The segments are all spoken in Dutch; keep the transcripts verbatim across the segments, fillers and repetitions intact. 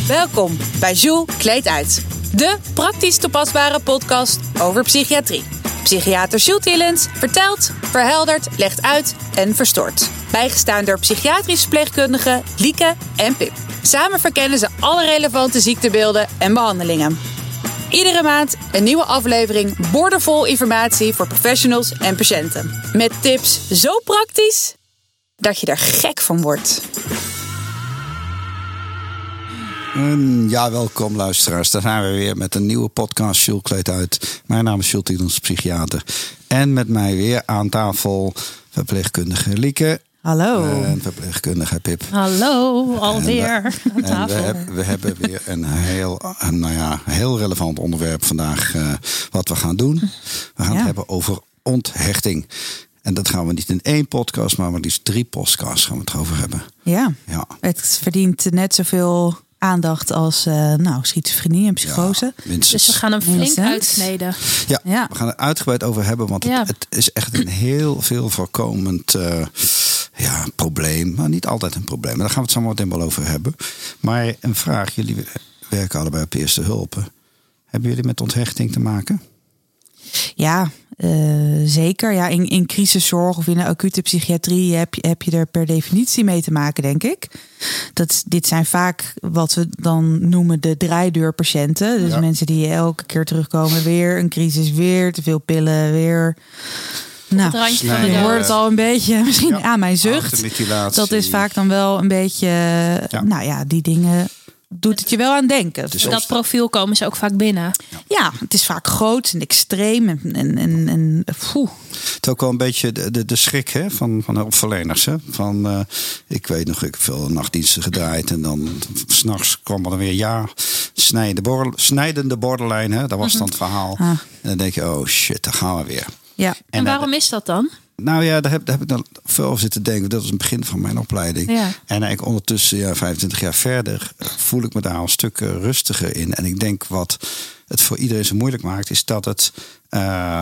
Welkom bij Jules Kleed Uit. De praktisch toepasbare podcast over psychiatrie. Psychiater Jules Tillens vertelt, verheldert, legt uit en verstoort. Bijgestaan door psychiatrische verpleegkundigen Lieke en Pip. Samen verkennen ze alle relevante ziektebeelden en behandelingen. Iedere maand een nieuwe aflevering boordevol informatie voor professionals en patiënten. Met tips zo praktisch dat je er gek van wordt. Um, ja, welkom luisteraars. Daar zijn we weer met een nieuwe podcast Jules Kleed Uit. Mijn naam is Jules Tillens, psychiater. En met mij weer aan tafel verpleegkundige Lieke. Hallo. En verpleegkundige Pip. Hallo, alweer en we, aan tafel. En we, heb, we hebben weer een heel, een, nou ja, heel relevant onderwerp vandaag uh, wat we gaan doen. We gaan ja. het hebben over onthechting. En dat gaan we niet in één podcast, maar maar liefst drie podcasts gaan we het over hebben. Ja, ja. Het verdient net zoveel aandacht als uh, nou, schizofrenie en psychose. Ja, dus we gaan hem flink minstens. uitsneden. Ja, ja, we gaan er uitgebreid over hebben. Want ja. het, het is echt een heel veel voorkomend uh, ja, probleem. Maar niet altijd een probleem. Daar gaan we het zo meteen wel over hebben. Maar een vraag. Jullie werken allebei op eerste hulpen. Hebben jullie met onthechting te maken? Ja, uh, zeker. Ja, in, in crisiszorg of in de acute psychiatrie heb je, heb je er per definitie mee te maken, denk ik. Dat, dit zijn vaak wat we dan noemen de draaideurpatiënten. Dus ja. mensen die elke keer terugkomen. Weer een crisis, weer te veel pillen, weer... Nou, nee, je hoort het al een beetje misschien ja. aan mijn zucht. Dat is vaak dan wel een beetje... Ja. Nou ja, die dingen... doet het je wel aan denken. Dus dat profiel komen ze ook vaak binnen. Ja, ja, het is vaak groot en extreem. En, en, en, en, het is ook wel een beetje de, de, de schrik hè, van, van hulpverleners. Hè? Van, uh, ik weet nog, ik heb veel nachtdiensten gedraaid. En dan 's nachts kwam er dan weer ja, snijden, borrel, snijdende borderline. Hè? Dat was dan het verhaal. Ah. En dan denk je, oh shit, daar gaan we weer. Ja. En, en waarom is dat dan? Nou ja, daar heb, daar heb ik dan veel over zitten denken. Dat was het begin van mijn opleiding. Ja. En eigenlijk ondertussen, ja, vijfentwintig jaar verder, voel ik me daar een stuk rustiger in. En ik denk wat het voor iedereen zo moeilijk maakt, is dat het uh,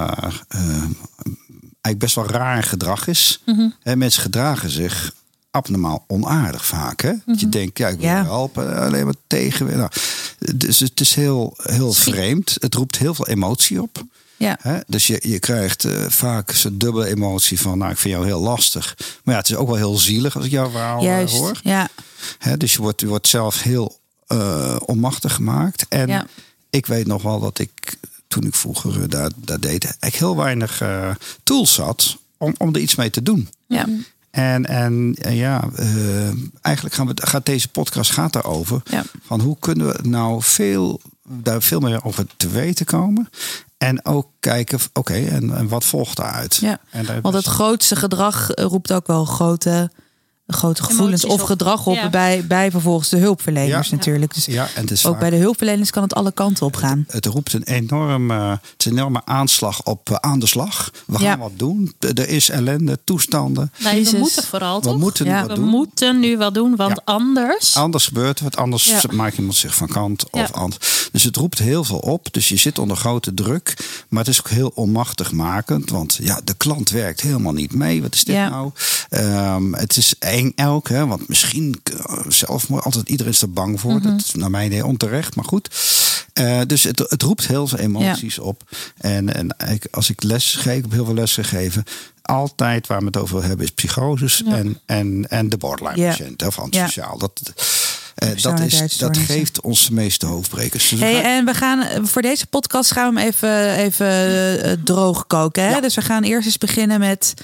uh, eigenlijk best wel raar gedrag is. Mm-hmm. En mensen gedragen zich abnormaal onaardig vaak. Hè? Mm-hmm. Dat je denkt, ja, ik wil ja. helpen, alleen maar tegen. Nou, dus het is heel, heel vreemd. Het roept heel veel emotie op. Ja. He, dus je, je krijgt uh, vaak zo'n dubbele emotie van, nou, ik vind jou heel lastig. Maar ja, het is ook wel heel zielig als ik jouw verhaal Juist, hoor. Ja. He, dus je wordt, je wordt zelf heel uh, onmachtig gemaakt. En ja. ik weet nog wel dat ik, toen ik vroeger uh, daar, daar deed, ik heel weinig uh, tools had om, om er iets mee te doen. Ja. En, en, en ja, uh, eigenlijk gaan we, gaat deze podcast gaat daarover. Ja. Van hoe kunnen we nou veel, daar veel meer over te weten komen. En ook kijken, oké, okay, en, en wat volgt daaruit? Ja, en daar want het grootste gedrag roept ook wel grote, grote gevoelens of gedrag op ja. bij, bij vervolgens de hulpverleners ja. natuurlijk. Dus ja, en het is ook vaak, bij de hulpverleners kan het alle kanten op gaan. Het, het roept een enorme, het is een enorme aanslag op uh, aan de slag. We gaan ja. wat doen. Er is ellende, toestanden. Nee, we moeten vooral we toch? Moeten ja. nu wat we doen. moeten nu wat doen, want ja. anders... Anders gebeurt het, anders ja. maakt iemand zich van kant. Ja. Of anders. Dus het roept heel veel op. Dus je zit onder grote druk. Maar het is ook heel onmachtig makend. Want ja, de klant werkt helemaal niet mee. Wat is dit ja. nou? Um, het is eng elk. Hè, want misschien uh, zelfmoord. Altijd iedereen is er bang voor. Mm-hmm. Dat is naar mijn idee onterecht. Maar goed. Uh, dus het, het roept heel veel emoties ja. op. En, en ik, als ik les geef, ik heb heel veel les gegeven. Altijd waar we het over hebben is psychoses. Ja. En, en, en de borderline ja. patiënt. Of antisociaal. Ja. Dat... Uh, dat, is, dat geeft ons de meeste hoofdbrekers. Dus hey, gaan... En we gaan voor deze podcast gaan we hem even, even uh, droog koken. Hè? Ja. Dus we gaan eerst eens beginnen met...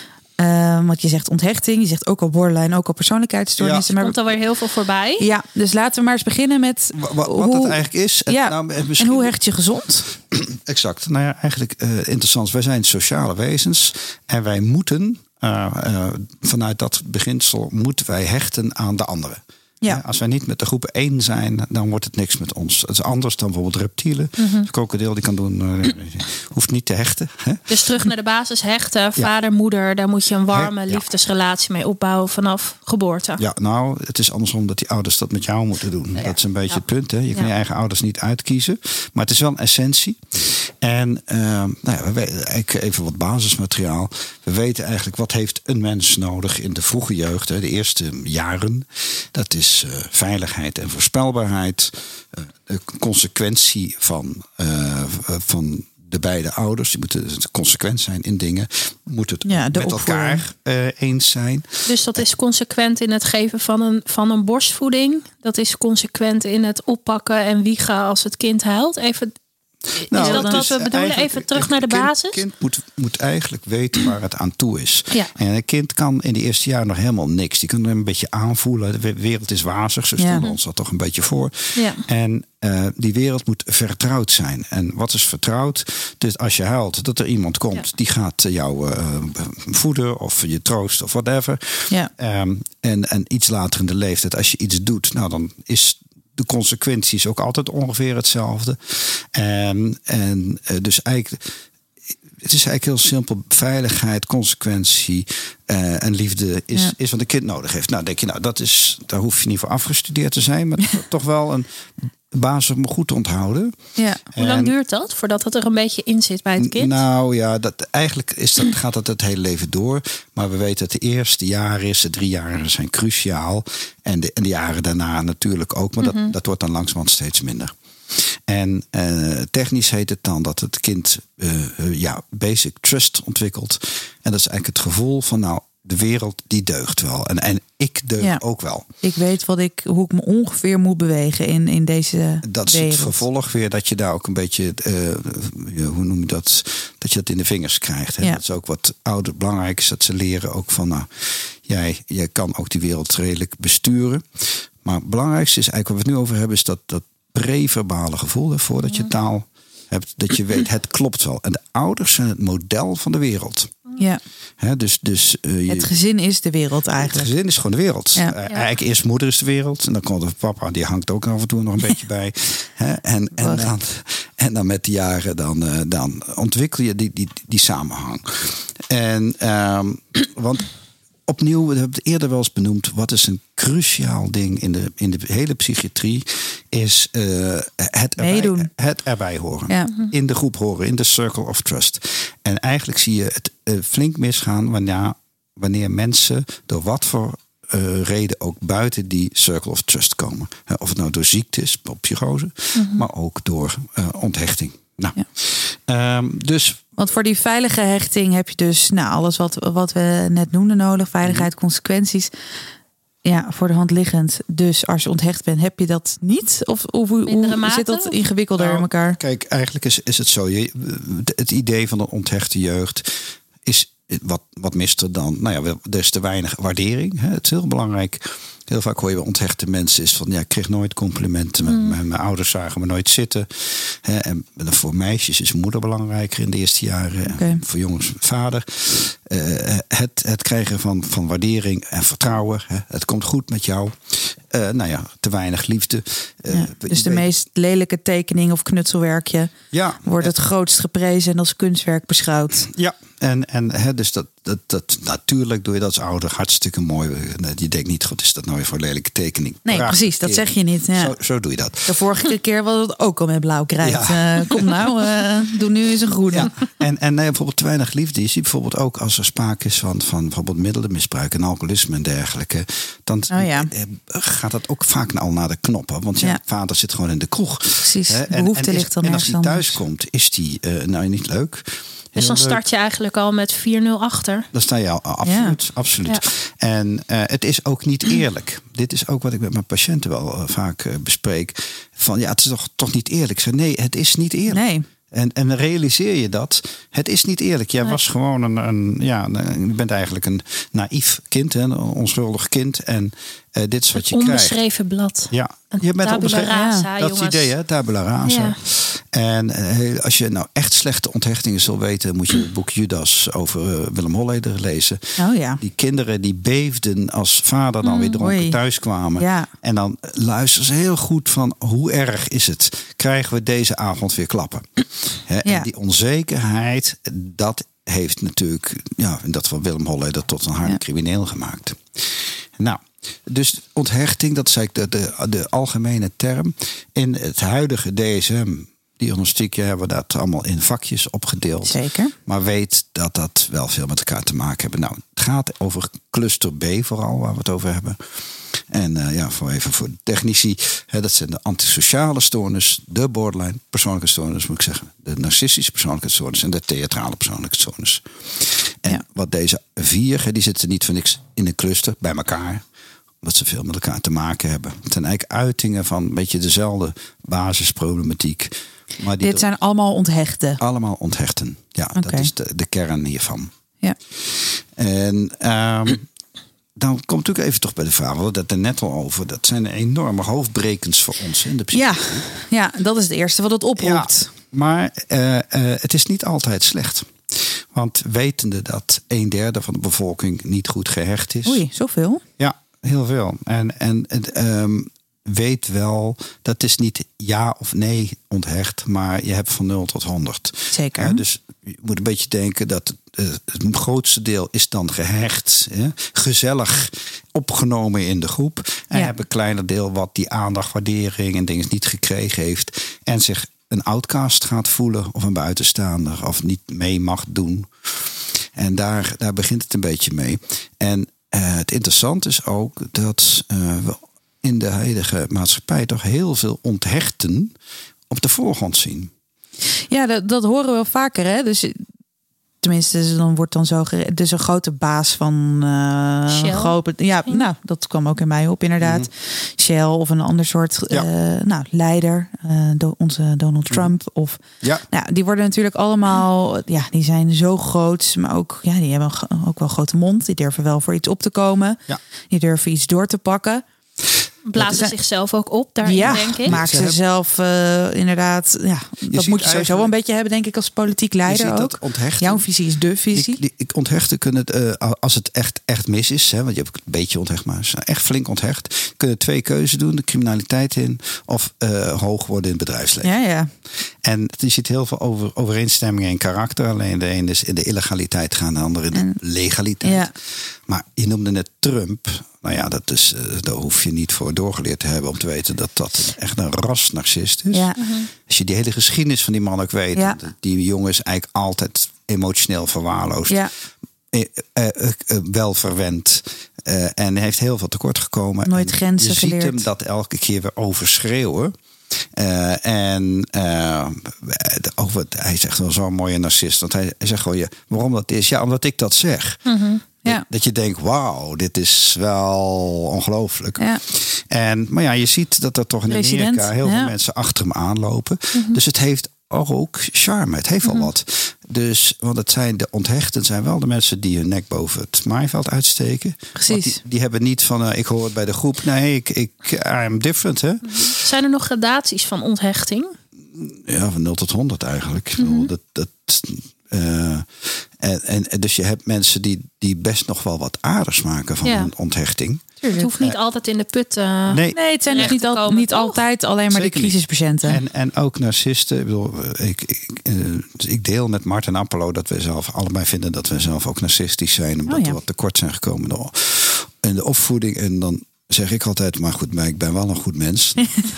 Uh, want je zegt onthechting, je zegt ook al borderline, ook al persoonlijkheidsstoornissen. Ja. Maar er komt alweer heel veel voorbij. Ja, dus laten we maar eens beginnen met... W- wat hoe, dat eigenlijk is. En, ja, nou, misschien... en hoe hecht je gezond? Exact. Nou ja, eigenlijk uh, interessant. Wij zijn sociale wezens en wij moeten... Uh, uh, vanuit dat beginsel moeten wij hechten aan de anderen. Ja. Ja, als wij niet met de groep één zijn, dan wordt het niks met ons. Het is anders dan bijvoorbeeld reptielen. Mm-hmm. De krokodil die kan doen, uh, hoeft niet te hechten. Hè? Dus terug naar de basis hechten. Vader, ja. moeder, daar moet je een warme He- ja. liefdesrelatie mee opbouwen vanaf geboorte. Ja, nou, het is andersom dat die ouders dat met jou moeten doen. Ja. Dat is een beetje ja. het punt. Hè? Je kan ja. je eigen ouders niet uitkiezen. Maar het is wel een essentie. En uh, nou ja, we weten, even wat basismateriaal. We weten eigenlijk wat heeft een mens nodig in de vroege jeugd. Hè, de eerste jaren. Dat is is uh, veiligheid en voorspelbaarheid. Uh, de consequentie van, uh, van de beide ouders. Die moeten consequent zijn in dingen. Moet het ja, met elkaar uh, eens zijn. Dus dat is consequent in het geven van een, van een borstvoeding. Dat is consequent in het oppakken en wiegen als het kind huilt. Even... Nou, is dat wat we bedoelen? Even terug naar de kind, basis? Het kind moet, moet eigenlijk weten waar het aan toe is. Ja. En een kind kan in de eerste jaren nog helemaal niks. Die kan er een beetje aanvoelen. De wereld is wazig. Zo stellen we ons dat toch een beetje voor. Ja. En uh, die wereld moet vertrouwd zijn. En wat is vertrouwd? Dus als je huilt, dat er iemand komt. Ja. Die gaat jou uh, voeden of je troost of whatever. Ja. Um, en, en iets later in de leeftijd, als je iets doet, nou dan is de consequenties ook altijd ongeveer hetzelfde. En, en dus eigenlijk, het is eigenlijk heel simpel. Veiligheid, consequentie uh, en liefde is, ja. is wat een kind nodig heeft. Nou, denk je, nou, dat is, daar hoef je niet voor afgestudeerd te zijn, maar toch wel een basis om goed te onthouden. Ja. Hoe lang en, duurt dat voordat het er een beetje in zit bij het kind? Nou ja, dat, eigenlijk is dat, gaat dat het hele leven door. Maar we weten dat de eerste jaren, de drie jaren zijn cruciaal. En de, en de jaren daarna natuurlijk ook. Maar mm-hmm. dat, dat wordt dan langzamerhand steeds minder. En uh, technisch heet het dan dat het kind uh, uh, ja, basic trust ontwikkelt. En dat is eigenlijk het gevoel van, nou, de wereld die deugt wel. En, en ik deug ja. ook wel. Ik weet wat ik, hoe ik me ongeveer moet bewegen in, in deze Dat is wereld. Het vervolg weer dat je daar ook een beetje, uh, hoe noem je dat, dat je dat in de vingers krijgt. Hè? Ja. Dat is ook wat ouder belangrijk is, dat ze leren ook van, nou, jij, jij kan ook die wereld redelijk besturen. Maar het belangrijkste is eigenlijk, wat we het nu over hebben, is dat, dat pre-verbale gevoel, hè, voordat je taal hebt, dat je weet, het klopt wel. En de ouders zijn het model van de wereld. Ja. He, dus, dus, uh, je, het gezin is de wereld eigenlijk. Het gezin is gewoon de wereld. Ja. Uh, eigenlijk eerst moeder is de wereld. En dan komt de papa, die hangt ook af en toe nog een beetje bij. He, en, en, dan, en dan met de jaren dan, uh, dan ontwikkel je die, die, die samenhang. En um, want opnieuw, we hebben het eerder wel eens benoemd, wat is een cruciaal ding in de, in de hele psychiatrie, is uh, het, erbij, het erbij horen. Ja. In de groep horen, in de circle of trust. En eigenlijk zie je het uh, flink misgaan wanneer, wanneer mensen door wat voor uh, reden ook buiten die circle of trust komen. Uh, of het nou door ziekte is, psychose, mm-hmm. maar ook door uh, onthechting. Nou, ja. um, dus... Want voor die veilige hechting heb je dus nou, alles wat, wat we net noemden nodig. Veiligheid, consequenties. Ja, voor de hand liggend. Dus als je onthecht bent, heb je dat niet? Of, of hoe, hoe zit dat ingewikkelder nou, in elkaar? Kijk, eigenlijk is, is het zo. Je, het idee van een onthechte jeugd is wat, wat mist er dan? Nou ja, er is te weinig waardering. Hè? Het is heel belangrijk. Heel vaak hoor je bij onthechte mensen is van, ja, ik kreeg nooit complimenten. Mm. Mijn, mijn ouders zagen me nooit zitten. Hè, en voor meisjes is moeder belangrijker in de eerste jaren. Okay. Voor jongens vader. Uh, het, het krijgen van, van waardering en vertrouwen. Hè, het komt goed met jou. Uh, nou ja, te weinig liefde. Uh, ja, dus de weet... meest lelijke tekening of knutselwerkje ja, wordt het grootst geprezen en als kunstwerk beschouwd. Ja, en, en hè, dus dat, dat, dat natuurlijk doe je dat als ouder hartstikke mooi. Je denkt niet, god, is dat nou weer voor een lelijke tekening? Nee, Praag precies, dat zeg je niet. Ja. Zo, zo doe je dat. De vorige keer was het ook al met blauw krijt. Ja. Uh, kom nou, uh, doe nu eens een groene. Ja. En, en nee, bijvoorbeeld te weinig liefde. Je ziet bijvoorbeeld ook als er sprake is van, van bijvoorbeeld middelenmisbruik en alcoholisme en dergelijke. Dan oh ja. gaat dat ook vaak al naar de knoppen. Want ja, ja. vader zit gewoon in de kroeg. Precies, de behoefte ligt dan en als hij thuis anders. komt, is die uh, nou niet leuk. Dus dan start je eigenlijk al met vier nul achter. Dan sta je al, absoluut. Ja. absoluut. Ja. En uh, het is ook niet eerlijk. Dit is ook wat ik met mijn patiënten wel uh, vaak uh, bespreek. Van ja, het is toch, toch niet eerlijk. Ik zeg, nee, het is niet eerlijk. Nee. En, en realiseer je dat. Het is niet eerlijk. Jij nee. was gewoon een, een ja, een, je bent eigenlijk een naïef kind, hè, een onschuldig kind. En uh, dit is wat het je krijgt. Onbeschreven blad. Ja, je bent onbeschreven. Rasa, dat is het idee, hè? Tabula rasa. Ja. En uh, als je nou echt slechte onthechtingen wil weten, moet je het boek Judas over uh, Willem Holleder lezen. Oh ja. Die kinderen die beefden als vader dan mm, weer dronken oei. thuis kwamen. Ja. En dan luisteren ze heel goed van, hoe erg is het? Krijgen we deze avond weer klappen? He, ja. En die onzekerheid, dat heeft natuurlijk, ja, in dat geval Willem Holleder tot een harde ja. crimineel gemaakt. Nou, dus onthechting, dat is eigenlijk de, de, de algemene term. In het huidige D S M diagnostiek hebben we dat allemaal in vakjes opgedeeld. Zeker. Maar weet dat dat wel veel met elkaar te maken hebben. Nou, het gaat over cluster B vooral, waar we het over hebben. En uh, ja, voor even voor de technici. Hè, dat zijn de antisociale stoornis, de borderline persoonlijkheidsstoornis, moet ik zeggen. De narcistische persoonlijkheidsstoornis en de theatrale persoonlijkheidsstoornis. En ja. wat deze vier, hè, die zitten niet voor niks in een cluster bij elkaar. Omdat ze veel met elkaar te maken hebben. Het zijn eigenlijk uitingen van een beetje dezelfde basisproblematiek. Maar die Dit zijn allemaal onthechten? Allemaal onthechten, ja. Okay. Dat is de, de kern hiervan. Ja. En um, dan komt natuurlijk even toch bij de vraag, we hadden het er net al over. Dat zijn enorme hoofdbrekens voor ons in de psychologie. Ja, ja, dat is het eerste wat het oproept. Ja, maar uh, uh, het is niet altijd slecht. Want wetende dat een derde van de bevolking niet goed gehecht is. Oei, zoveel? Ja, heel veel. En, en um, weet wel, dat is niet ja of nee onthecht, maar je hebt van nul tot honderd. Zeker. Uh, dus je moet een beetje denken dat uh, het grootste deel is dan gehecht, hè? Gezellig opgenomen in de groep. En ja. je hebt een kleiner deel wat die aandacht, waardering en dingen niet gekregen heeft en zich een outcast gaat voelen of een buitenstaander of niet mee mag doen. En daar, daar begint het een beetje mee. En uh, het interessante is ook dat uh, we in de huidige maatschappij toch heel veel onthechten op de voorgrond zien. Ja, dat, dat horen we wel vaker, hè? Dus tenminste, dan wordt dan zo gere- dus een grote baas van uh, Shell. Groot, ja, nou, dat kwam ook in mij op, inderdaad. Mm-hmm. Shell of een ander soort ja. uh, nou, leider, uh, do, onze Donald Trump. Mm-hmm. Of ja. nou, die worden natuurlijk allemaal, ja, die zijn zo groot, maar ook, ja, die hebben ook wel een grote mond. Die durven wel voor iets op te komen. Ja. Die durven iets door te pakken. Blazen zijn, zichzelf ook op daarin, ja, denk ik. Maken ze zelf uh, inderdaad. Ja, je dat moet je sowieso wel een beetje hebben, denk ik, als politiek leider ook. Jouw visie is de visie. Ik, ik onthechten kunnen het, uh, als het echt, echt mis is, hè, want je hebt een beetje onthecht, maar echt flink onthecht. Kunnen twee keuzes doen, de criminaliteit in of uh, hoog worden in het bedrijfsleven. Ja, ja. En je ziet heel veel over, overeenstemmingen in karakter. Alleen de ene is in de illegaliteit gaan, de andere in de en, legaliteit. Ja. Maar je noemde net Trump. Nou ja, dat is, uh, daar hoef je niet voor doorgeleerd te hebben om te weten dat dat echt een rasnarcist is. Ja. Uh-huh. Als je die hele geschiedenis van die man ook weet. Ja. Die jongen is eigenlijk altijd emotioneel verwaarloosd. Ja. Uh, uh, uh, uh, wel verwend. Uh, en heeft heel veel tekort gekomen. Nooit grenzen je geleerd. Je ziet hem dat elke keer weer overschreeuwen. Uh, en uh, over, hij zegt wel zo'n mooie narcist. Want hij, hij zegt gewoon, ja, waarom dat is? Ja, omdat ik dat zeg. Uh-huh. Ja. Dat je denkt, wauw, dit is wel ongelooflijk. Ja. En, maar ja, je ziet dat er toch in President, Amerika heel ja. veel mensen achter hem aanlopen. Mm-hmm. Dus het heeft ook charme. Het heeft mm-hmm. wel wat. Dus, want het zijn de onthechten zijn wel de mensen die hun nek boven het maaiveld uitsteken. Precies. Die, die hebben niet van, uh, ik hoor het bij de groep. Nee, ik, ik I'm different. Hè? Mm-hmm. Zijn er nog gradaties van onthechting? Ja, van nul tot honderd eigenlijk. Mm-hmm. Dat... dat Uh, en, en dus je hebt mensen die, die best nog wel wat aardigs maken van ja. een onthechting. Het hoeft niet uh, altijd in de put uh, nee. nee, het zijn dus niet, al, komen, niet altijd alleen maar Zeker de crisispatiënten. En, en ook narcisten. Ik, bedoel, ik, ik, uh, ik deel met Martin Appelo dat we zelf allebei vinden dat we zelf ook narcistisch zijn. Omdat oh, ja. we wat tekort zijn gekomen in de, in de opvoeding. En dan zeg ik altijd, maar goed, maar ik ben wel een goed mens.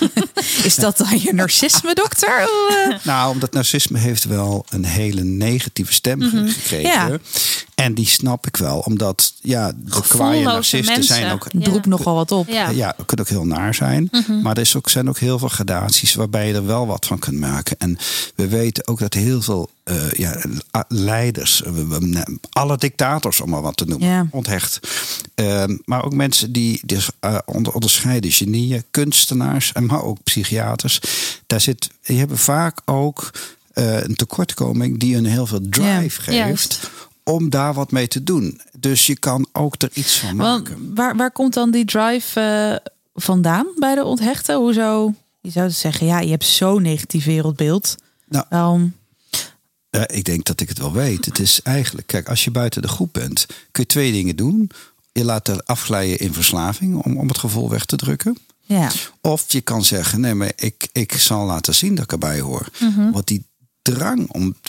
Is dat dan je narcisme, dokter? Nou, omdat narcisme heeft wel een hele negatieve stem mm-hmm. gekregen. Ja. En die snap ik wel, omdat ja, de kwaaie narcisten mensen. zijn ook... Het roept ja. nogal wat op. Ja, ja kunnen ook heel naar zijn. Mm-hmm. Maar er is ook, zijn ook heel veel gradaties waarbij je er wel wat van kunt maken. En we weten ook dat heel veel uh, ja, leiders, uh, alle dictators om maar wat te noemen, ja. onthecht. Uh, maar ook mensen die dus, uh, onder, onderscheiden, genieën, kunstenaars, en maar ook psychiaters. Daar zit, die hebben vaak ook uh, een tekortkoming die een heel veel drive ja. geeft. Juist. Om daar wat mee te doen. Dus je kan ook er iets van maken. Want waar, waar komt dan die drive uh, vandaan bij de onthechten? Hoezo? Je zou zeggen, ja, je hebt zo'n negatief wereldbeeld. Nou, Waarom? Uh, ik denk dat ik het wel weet. Het is eigenlijk, kijk, als je buiten de groep bent, kun je twee dingen doen. Je laat er afglijden in verslaving om, om het gevoel weg te drukken. Ja. Of je kan zeggen, nee, maar ik, ik zal laten zien dat ik erbij hoor. Mm-hmm. Want die drang om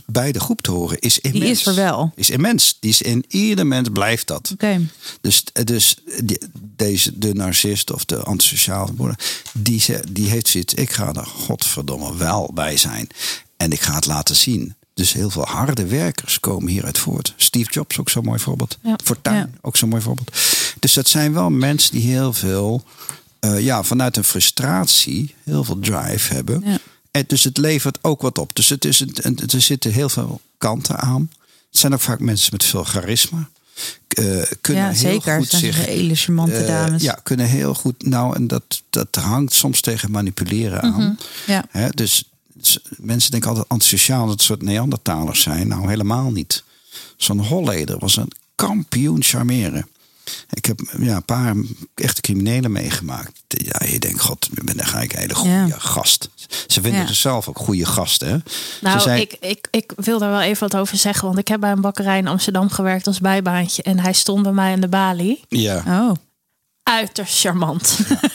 bij de groep te horen is immens. Die is er wel. Is immens. Die is in ieder mens blijft dat. Okay. Dus, dus die, deze, de narcist of de antisociale moeder, die, die heeft zoiets. Ik ga er godverdomme wel bij zijn. En ik ga het laten zien. Dus heel veel harde werkers komen hieruit voort. Steve Jobs ook zo'n mooi voorbeeld. Ja. Fortuyn ja. ook zo'n mooi voorbeeld. Dus dat zijn wel mensen die heel veel, uh, ja, vanuit een frustratie heel veel drive hebben. Ja. En dus het levert ook wat op. Dus het is een, er zitten heel veel kanten aan. Het zijn ook vaak mensen met veel charisma. Uh, kunnen ja, heel zeker. goed zijn zich, hele charmante uh, dames. Ja, kunnen heel goed. Nou, en dat, dat hangt soms tegen manipuleren aan. Mm-hmm. Ja. He, dus mensen denken altijd antisociaal dat het soort Neandertalers zijn. Nou, helemaal niet. Zo'n Holleder was een kampioen charmeren. Ik heb ja, een paar echte criminelen meegemaakt. Ja, je denkt, god, ik ben eigenlijk een hele goede ja. gast. Ze vinden ja. zichzelf ook goede gasten. Hè? Nou, zei, ik, ik, ik wil daar wel even wat over zeggen. Want ik heb bij een bakkerij in Amsterdam gewerkt als bijbaantje. En hij stond bij mij in de balie. Ja. Oh. Uiterst charmant.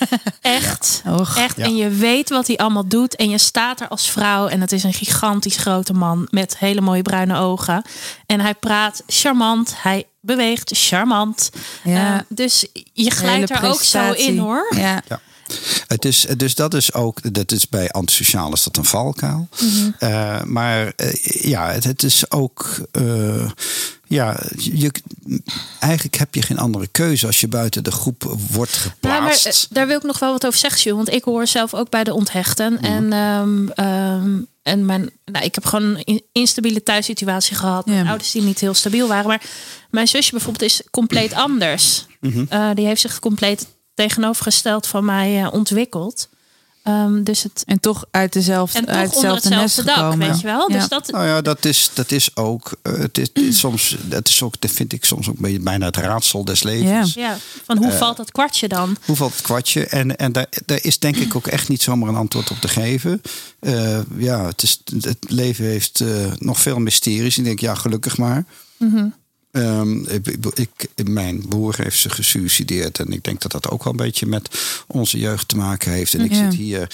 Echt. Ja. Och, echt. Ja. En je weet wat hij allemaal doet. En je staat er als vrouw. En het is een gigantisch grote man. Met hele mooie bruine ogen. En hij praat charmant. Hij beweegt charmant. Ja. Uh, dus je glijdt er ook zo in, hoor. Ja. Ja. Het is, dus dat is ook, dat is bij antisociaal is dat een valkuil. Mm-hmm. Uh, maar uh, ja, het, het is ook, uh, ja, je, eigenlijk heb je geen andere keuze als je buiten de groep wordt geplaatst. Ja, maar daar wil ik nog wel wat over zeggen, Jules, want ik hoor zelf ook bij de onthechten. Mm-hmm. En, um, um, en mijn, nou, ik heb gewoon een instabiele thuissituatie gehad. Mijn ja. ouders die niet heel stabiel waren. Maar mijn zusje bijvoorbeeld is compleet anders. Mm-hmm. Uh, die heeft zich compleet tegenovergesteld van mij uh, ontwikkeld. Um, dus het... En toch uit dezelfde, en toch uit hetzelfde onder nest dak, gekomen. weet je wel. Ja. Dus dat... Nou ja, dat is, dat is ook, uh, het is, het is soms, dat is ook, dat vind ik soms ook bijna het raadsel des levens. Ja, ja. Van hoe uh, valt dat kwartje dan? Hoe valt het kwartje? En, en daar, daar is denk ik ook echt niet zomaar een antwoord op te geven. Uh, ja, het, is, het leven heeft uh, nog veel mysteries. Ik denk, ja, gelukkig maar. Mm-hmm. Um, ik, ik, mijn broer heeft zich gesuicideerd. En ik denk dat dat ook wel een beetje met onze jeugd te maken heeft. En ik ja. zit hier.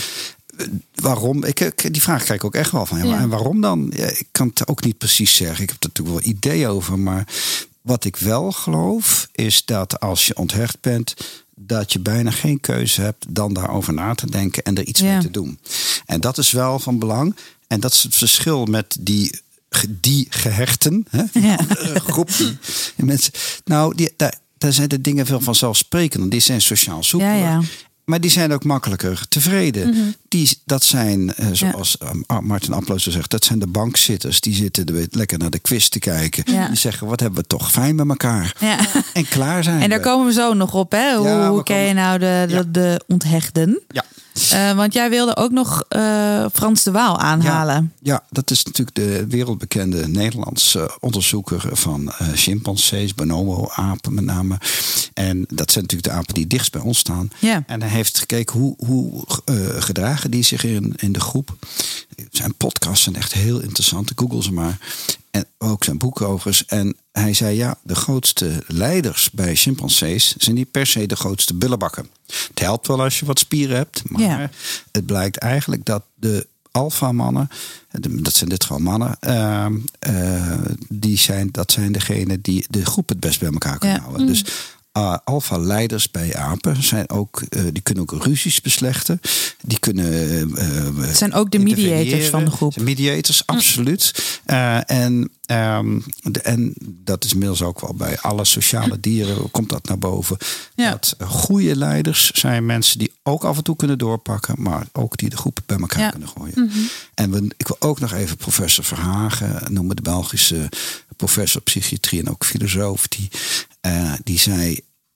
Waarom? Ik, ik, die vraag krijg ik ook echt wel van. Ja, ja. En waarom dan? Ja, ik kan het ook niet precies zeggen. Ik heb er natuurlijk wel ideeën over. Maar wat ik wel geloof is dat als je onthecht bent, dat je bijna geen keuze hebt dan daarover na te denken en er iets ja. mee te doen. En dat is wel van belang. En dat is het verschil met die die gehechten, hè? Die ja. andere groep die, die mensen. Nou, die, daar, daar zijn de dingen veel vanzelfsprekend. Die zijn sociaal soepeler. Ja, ja. Maar die zijn ook makkelijker tevreden. Mm-hmm. Die, dat zijn, uh, zoals ja. Martin Aplozer zegt, dat zijn de bankzitters. Die zitten de, lekker naar de quiz te kijken. Ja. Die zeggen, wat hebben we toch fijn met elkaar. Ja. En klaar zijn En daar we. komen we zo nog op. Hè? Hoe, ja, hoe ken je nou de, de, ja. de onthechten? Ja. Uh, want jij wilde ook nog uh, Frans de Waal aanhalen. Ja, ja, dat is natuurlijk de wereldbekende Nederlandse onderzoeker van uh, chimpansees, bonobo-apen met name. En dat zijn natuurlijk de apen die dichtst bij ons staan. Ja. En hij heeft gekeken hoe, hoe uh, gedragen die zich in, in de groep. Zijn podcasts zijn echt heel interessant. Google ze maar. En ook zijn boeken overigens. En hij zei, ja, de grootste leiders bij chimpansees zijn niet per se de grootste billenbakken. Het helpt wel als je wat spieren hebt. Maar ja. het blijkt eigenlijk dat de alfamannen, dat zijn dit gewoon mannen, uh, uh, die zijn, dat zijn degenen die de groep het best bij elkaar kunnen ja. houden. Mm. Dus Uh, alfa-leiders bij apen zijn ook, uh, die kunnen ook ruzies beslechten. Die kunnen. Uh, het zijn ook de mediators van de groep. Mediators, absoluut. Uh, en, um, de, en dat is inmiddels ook wel bij alle sociale dieren komt dat naar boven. Ja. Dat uh, goede leiders zijn mensen die ook af en toe kunnen doorpakken, maar ook die de groep bij elkaar ja. kunnen gooien. Mm-hmm. En we, ik wil ook nog even professor Verhagen noemen, de Belgische professor psychiatrie en ook filosoof, die. Uh, die zei,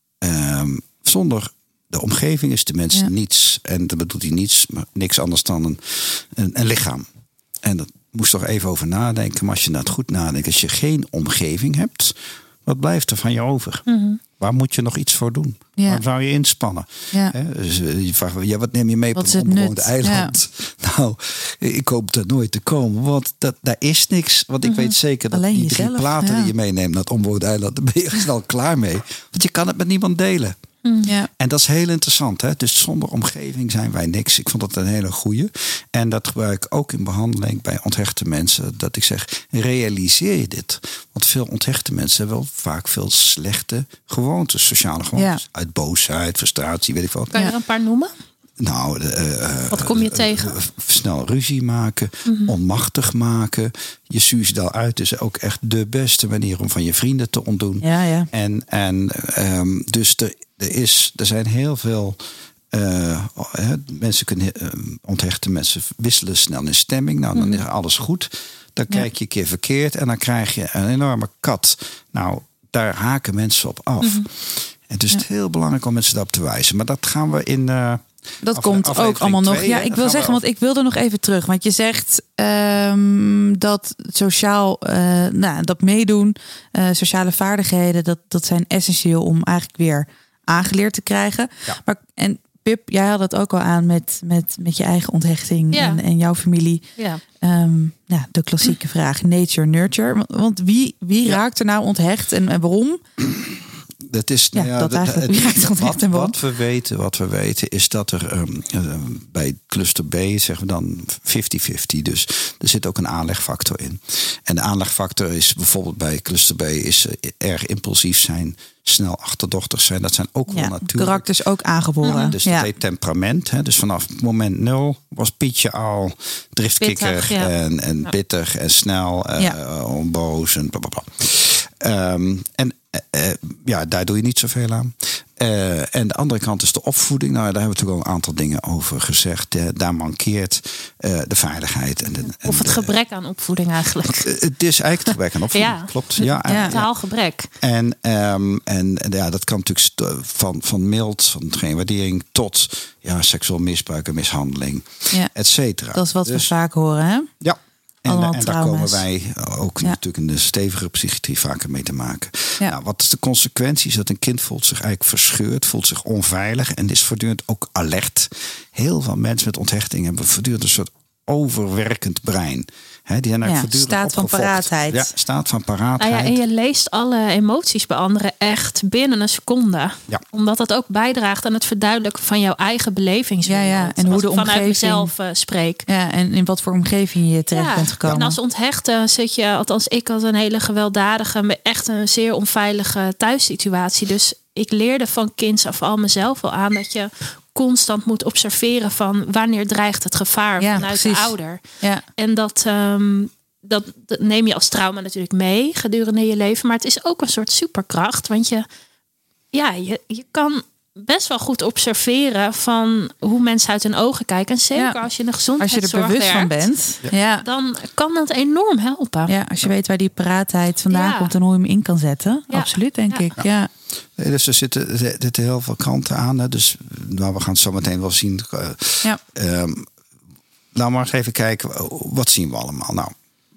um, zonder de omgeving is de mens ja. niets. En dan bedoelt hij niets, maar niks anders dan een, een, een lichaam. En dat moest toch even over nadenken. Maar als je dat goed nadenkt, als je geen omgeving hebt, wat blijft er van je over? Mm-hmm. Waar moet je nog iets voor doen? Ja. Waar zou je inspannen? Ja. He, dus je vraagt, ja, wat neem je mee op een onbewoond eiland? Ja. Nou, ik hoop er nooit te komen. Want dat, daar is niks. Want ik mm-hmm. weet zeker dat alleen die jezelf, drie platen ja. die je meeneemt naar het onbewoond eiland, daar ben je snel klaar mee. Want je kan het met niemand delen. Mm. Ja. En dat is heel interessant. Hè? Dus zonder omgeving zijn wij niks. Ik vond dat een hele goeie. En dat gebruik ik ook in behandeling bij onthechte mensen. Dat ik zeg, realiseer je dit? Want veel onthechte mensen hebben wel vaak veel slechte gewoontes. Sociale gewoontes. Ja. Uit boosheid, frustratie, weet ik wat. Kan je er een paar noemen? Nou, uh, wat kom je uh, tegen? Uh, snel ruzie maken, mm-hmm. onmachtig maken. Je suicidaal uit is ook echt de beste manier om van je vrienden te ontdoen. Ja, ja. En, en um, dus er, er, is, er zijn heel veel uh, uh, mensen kunnen uh, onthechte mensen wisselen snel in stemming. Nou, dan mm-hmm. is alles goed. Dan ja. kijk je een keer verkeerd en dan krijg je een enorme kat. Nou, daar haken mensen op af. Mm-hmm. En dus ja. het is heel belangrijk om mensen daarop te wijzen. Maar dat gaan we in... Uh, Dat af, komt ook allemaal twee, nog. Ja, ik wil zeggen, want ik wilde nog even terug. Want je zegt um, dat sociaal, uh, nou, dat meedoen, uh, sociale vaardigheden, dat, dat zijn essentieel om eigenlijk weer aangeleerd te krijgen. Ja. Maar, en Pip, jij had het ook al aan met, met, met je eigen onthechting ja. en, en jouw familie. Ja. Um, ja, de klassieke vraag, nature, nurture. Want, want wie, wie ja. raakt er nou onthecht en, en waarom? Dat is, ja, ja, dat eigenlijk het, wat, wat we weten, wat we weten is dat er um, uh, bij cluster B zeggen we dan vijftig vijftig. Dus er zit ook een aanlegfactor in. En de aanlegfactor is bijvoorbeeld bij cluster B is uh, erg impulsief zijn, snel achterdochtig zijn. Dat zijn ook ja, wel natuurlijk karakters ook aangeboren. Ja, dus dat ja. heet temperament. Hè. Dus vanaf moment nul was Pietje al driftkikker bittig, ja. en, en ja. bitter en snel, uh, ja. onboos en blablabla. Um, en Uh, ja, daar doe je niet zoveel aan. Uh, en de andere kant is de opvoeding. Nou, daar hebben we natuurlijk al een aantal dingen over gezegd. Uh, daar mankeert uh, de veiligheid. En de, en of het gebrek aan opvoeding eigenlijk. Uh, het is eigenlijk het gebrek aan opvoeding, ja. klopt. Ja, ja. Taalgebrek. En, um, en ja, dat kan natuurlijk st- van, van mild, van geen waardering, tot ja, seksueel misbruik en mishandeling, ja. et cetera. Dat is wat dus, we vaak horen, hè? Ja. En, en daar komen wij ook ja. natuurlijk in de stevige psychiatrie vaker mee te maken. Ja. Nou, wat is de consequentie? Dat een kind voelt zich eigenlijk verscheurd, voelt zich onveilig en is voortdurend ook alert. Heel veel mensen met onthechting hebben voortdurend een soort overwerkend brein. He, die zijn ja, voortdurend staat van opgefokt. paraatheid. Ja, staat van paraatheid. Ah ja, en je leest alle emoties bij anderen echt binnen een seconde. Ja. Omdat dat ook bijdraagt aan het verduidelijken van jouw eigen belevingswereld. Ja, ja. En hoe de omgeving vanuit mezelf uh, spreek. Ja, en in wat voor omgeving je terecht ja. bent gekomen. En als onthechte zit je, althans ik had een hele gewelddadige, echt een zeer onveilige thuissituatie. Dus ik leerde van kinds af al mezelf al aan dat je constant moet observeren van wanneer dreigt het gevaar ja, vanuit precies. de ouder. Ja. En dat, um, dat, dat neem je als trauma natuurlijk mee gedurende je leven. Maar het is ook een soort superkracht. Want je, ja, je, je kan best wel goed observeren van hoe mensen uit hun ogen kijken. En zeker ja. als je in de gezondheidszorg Als je er bewust werkt, van bent. Ja. Dan kan dat enorm helpen. Ja, als je weet waar die paraatheid vandaan ja. komt en hoe je hem in kan zetten. Ja. Absoluut, denk ja. ik. Ja. Nee, dus er zitten, er zitten heel veel kanten aan. Hè. Dus nou, we gaan het zo meteen wel zien. Uh, ja. um, nou, maar eens even kijken. Wat zien we allemaal? Nou,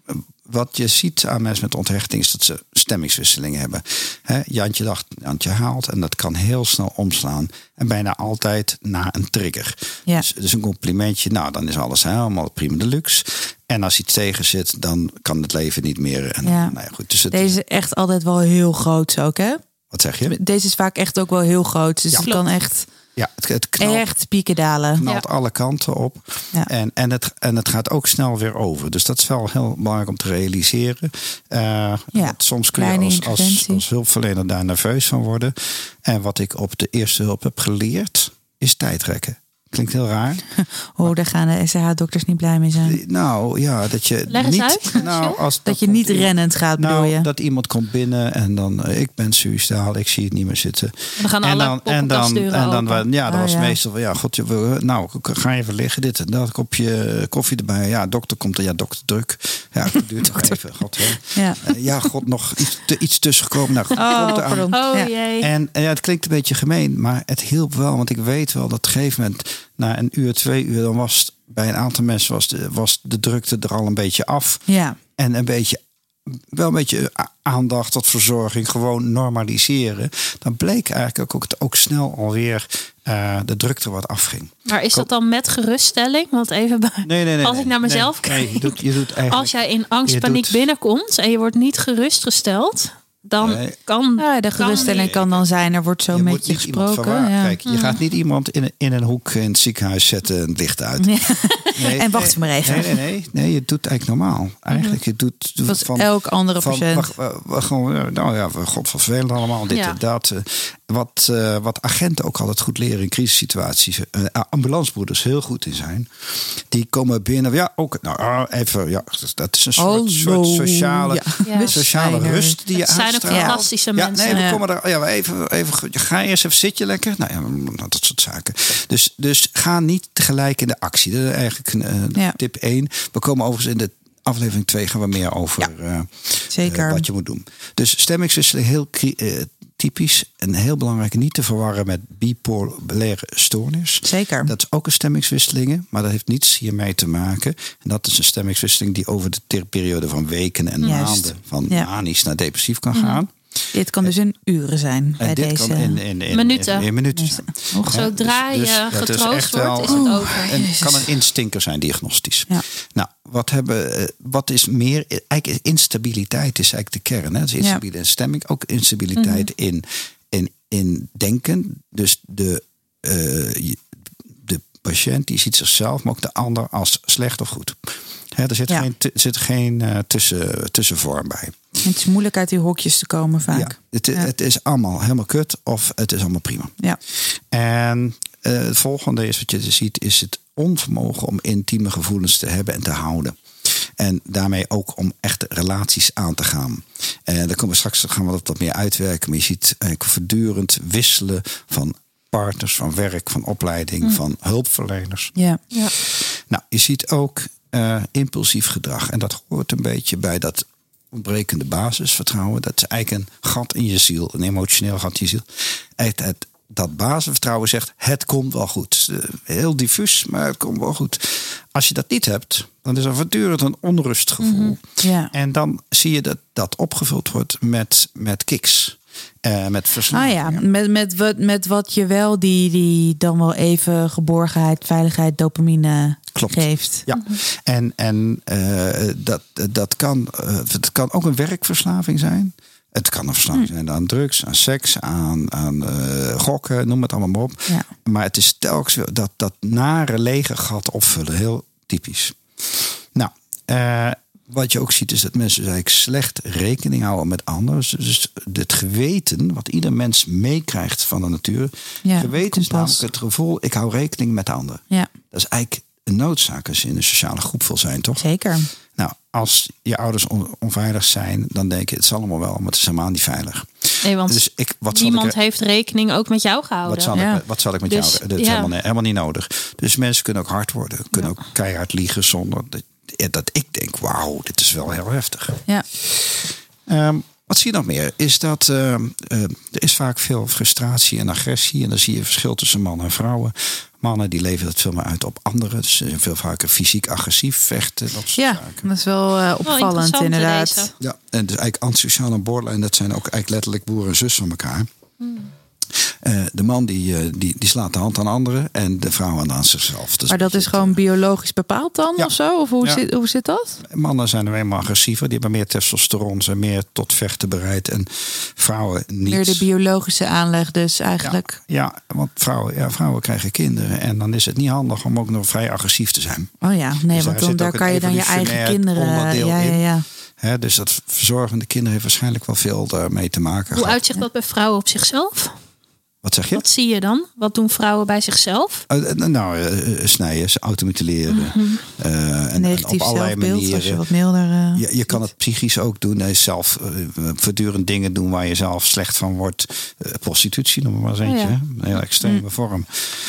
wat je ziet aan mensen met onthechting is dat ze stemmingswisselingen hebben. He, Jantje dacht, Jantje haalt. En dat kan heel snel omslaan. En bijna altijd na een trigger. Ja. Dus, dus een complimentje. Nou, dan is alles helemaal prima deluxe. En als iets tegen zit, dan kan het leven niet meer. En, ja. nou ja, goed, dus het, Deze is echt altijd wel heel groot ook, hè? Wat zeg je? Deze is vaak echt ook wel heel groot. Dus ja. het kan echt... Ja, het, het knalt, echt pieken dalen. Het knalt ja. alle kanten op. Ja. En, en, het, en het gaat ook snel weer over. Dus dat is wel heel belangrijk om te realiseren. Uh, ja. Soms kun je als, als, als hulpverlener daar nerveus van worden. En wat ik op de eerste hulp heb geleerd, is tijdrekken. Klinkt heel raar. Oh, daar gaan de S C H-dokters niet blij mee zijn. Nou ja, dat je Leg eens niet. Uit, nou, als dat, dat je niet rennend gaat, nou, bedoel je? Dat iemand komt binnen en dan uh, ik ben suicidaal, ik zie het niet meer zitten. En dan gaan alle en dan, en dan, en dan, open. Ja, dat oh, was ja. meestal van ja, god, je, nou, ga even liggen, dit en dat, kopje koffie erbij. Ja, dokter komt er, ja, dokter druk. Ja, het duurt nog even. God, hè. Ja. Uh, ja, god, nog iets, te, iets tussengekomen. Nou, god, oh, komt eraan. Oh, jee. En, en ja, het klinkt een beetje gemeen, maar het hielp wel, want ik weet wel dat op een gegeven moment na een uur, twee uur, dan was bij een aantal mensen was de, was de drukte er al een beetje af. Ja. En een beetje, wel een beetje aandacht tot verzorging, gewoon normaliseren. Dan bleek eigenlijk ook, ook snel alweer uh, de drukte wat afging. Maar is dat dan met geruststelling? Want even bij, nee, nee, nee, als ik naar mezelf nee, kijk. Nee, je doet, je doet als jij in angst, paniek doet, binnenkomt en je wordt niet gerustgesteld, dan Nee. kan... Ja, de geruststelling kan dan zijn, er wordt zo Je met moet je niet iemand gesproken. verwar- Ja. Kijk, je gaat niet iemand in, een- in een hoek in het ziekenhuis zetten en het licht uit. Ja. Nee, En wacht nee, maar even. Nee, nee, nee, nee, je doet eigenlijk normaal. Eigenlijk, je doet Zoals van elk andere van, patiënt. wacht, we, we gewoon, nou ja, we god van vervelend allemaal, dit Ja. en dat. eh, Wat, eh, wat agenten ook altijd goed leren in crisissituaties. Uh, ambulancebroeders heel goed in zijn. Die komen binnen. Ja, ook. Nou, ah, even. Ja, dat is een soort, Hallo. soort sociale, Ja. Ja. sociale Zijn er. rust die je Het zijn ook uitstraalt. fantastische Ja, mensen. nee, we Ja. komen er. Ja, even, even. Ga eerst even zit je lekker. Nou ja, dat soort zaken. Dus, dus ga niet tegelijk in de actie. Dat is eigenlijk uh, Ja. tip één. We komen overigens in de aflevering twee gaan we meer over Ja. uh, Zeker. uh, wat je moet doen. Dus stemmingswisseling heel cri- uh, typisch en heel belangrijk, niet te verwarren met bipolaire stoornis. Zeker. Dat is ook een stemmingswisseling, maar dat heeft niets hiermee te maken. En dat is een stemmingswisseling die over de ter- periode van weken en Juist. maanden van Ja. manisch naar depressief kan gaan. Dit kan dus in uren zijn bij En dit deze. kan in, in, in Minuten. In, in minuten zijn. Oh, Ja, Zodra dus- dus je dat is getroost echt wordt, wel- is het over. En het kan een instinker zijn, diagnostisch. Ja. Nou, wat, hebben, eh, wat is meer... Eigenlijk instabiliteit is eigenlijk de kern. Hè? Dus instabiele stemming. Ook instabiliteit in, in, in denken. Dus de, eh, je- de patiënt die ziet zichzelf, maar ook de ander als slecht of goed. Hè, er zit Ja. geen, tu- zit geen uh, tussen, tussenvorm bij. Het is moeilijk uit die hokjes te komen vaak. Ja, het, Ja. het is allemaal helemaal kut of het is allemaal prima. Ja. En uh, het volgende is wat je ziet, is het onvermogen om intieme gevoelens te hebben en te houden. En daarmee ook om echte relaties aan te gaan. En daar komen we straks gaan we dat wat meer uitwerken. Maar je ziet eigenlijk voortdurend wisselen van partners, van werk, van opleiding, mm. van hulpverleners. Ja. Ja. Nou, je ziet ook uh, impulsief gedrag. En dat hoort een beetje bij dat ontbrekende basisvertrouwen. Dat is eigenlijk een gat in je ziel, een emotioneel gat in je ziel. Het, het, dat basisvertrouwen zegt, het komt wel goed. Heel diffuus, maar het komt wel goed. Als je dat niet hebt, dan is er voortdurend een onrustgevoel. Mm-hmm. Ja. En dan zie je dat dat opgevuld wordt met, met kicks. Uh, met verslaving. Ah ja, met, met, wat, met wat je wel die, die dan wel even geborgenheid, veiligheid, dopamine Klopt. geeft. Ja, en, en uh, dat, dat, kan, uh, het kan ook een werkverslaving zijn. Het kan een verslaving zijn aan drugs, aan seks, aan, aan uh, gokken, noem het allemaal maar op. Ja. Maar het is telkens dat, dat nare lege gat opvullen, heel typisch. Nou, uh, wat je ook ziet is dat mensen dus eigenlijk slecht rekening houden met anderen. Dus het geweten, wat ieder mens meekrijgt van de natuur. Ja, geweten is kompas. namelijk het gevoel, ik hou rekening met de ander. Ja. Dat is eigenlijk een noodzaak als je in een sociale groep wil zijn, toch? Zeker. Nou, als je ouders on- onveilig zijn, dan denk je, het zal allemaal wel, maar het is helemaal niet veilig. Nee, want Dus ik, wat zal niemand ik, heeft rekening ook met jou gehouden. wat zal, Ja. ik, wat zal ik met Dus, jou? Dat is ja. helemaal, niet, helemaal niet nodig. Dus mensen kunnen ook hard worden, kunnen ook keihard liegen zonder dat, dat ik denk, wauw, dit is wel heel heftig. Ja. Um, wat zie je nog meer? Is dat uh, uh, er is vaak veel frustratie en agressie. En dan zie je verschil tussen mannen en vrouwen. Mannen die leven dat veel meer uit op anderen. Dus ze zijn veel vaker fysiek agressief, vechten. Dat soort Ja, zaken. dat is wel uh, opvallend interessant, inderdaad. deze. Ja, en dus eigenlijk antisociaal en borderline, dat zijn ook eigenlijk letterlijk broer en zus van elkaar. Hmm. Uh, de man die, uh, die, die slaat de hand aan anderen en de vrouw aan zichzelf. Dus Maar dat is gewoon biologisch bepaald dan Ja. of zo? Of hoe, Ja. zit, hoe zit dat? Mannen zijn er eenmaal agressiever, die hebben meer testosteron, zijn meer tot vechten bereid. En vrouwen niet. Meer de biologische aanleg dus eigenlijk. Ja, ja, want vrouwen, ja, vrouwen krijgen kinderen. En dan is het niet handig om ook nog vrij agressief te zijn. Oh ja, nee, Dus want daar dan, zit daar ook een kan je dan je eigen evolutionair kinderen... onderdeel Ja, ja, in. ja. He, dus dat verzorgende kinderen heeft waarschijnlijk wel veel daarmee te maken. Hoe gehad. uitzicht dat bij vrouwen op zichzelf? Wat zeg je? Wat zie je dan? Wat doen vrouwen bij zichzelf? Uh, nou, uh, snijden, ze automutileren. Mm-hmm. uh, en, en Negatief op allerlei zelfbeeld, manieren. als je wat milder... Uh, je, je kan het psychisch ook doen. Nee, zelf uh, voortdurend dingen doen waar je zelf slecht van wordt. Uh, prostitutie, noem maar eens eentje. Oh ja. Een hele extreme mm. vorm.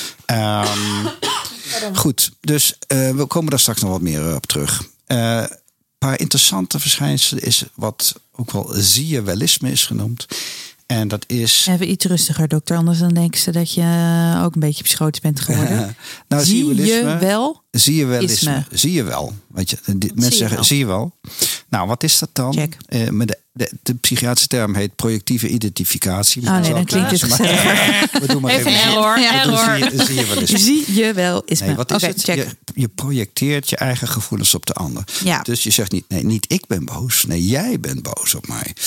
Um, goed, dus uh, we komen daar straks nog wat meer op terug. Uh, een paar interessante verschijnselen is wat ook wel zie-je-welisme is genoemd. En dat is... Even iets rustiger, dokter. Anders dan denken ze dat je ook een beetje psychotisch bent geworden. nou, zie je, je wel? Zie je wel Isme. Zie je wel. Weet je, die, mensen je zeggen, wel. zie je wel. Nou, wat is dat dan? Check. Uh, met de, de, de psychiatrische term heet projectieve identificatie. Oh nee, dan klinkt het gezellig. We doen maar Even even. error, Ja. We doen error. Zie, je- zie je wel eens. Zie je wel? Is Nee, me. wat is Oké, het? check. Je, je projecteert je eigen gevoelens op de ander. Ja. Dus je zegt niet, nee, niet ik ben boos. Nee, jij bent boos op mij.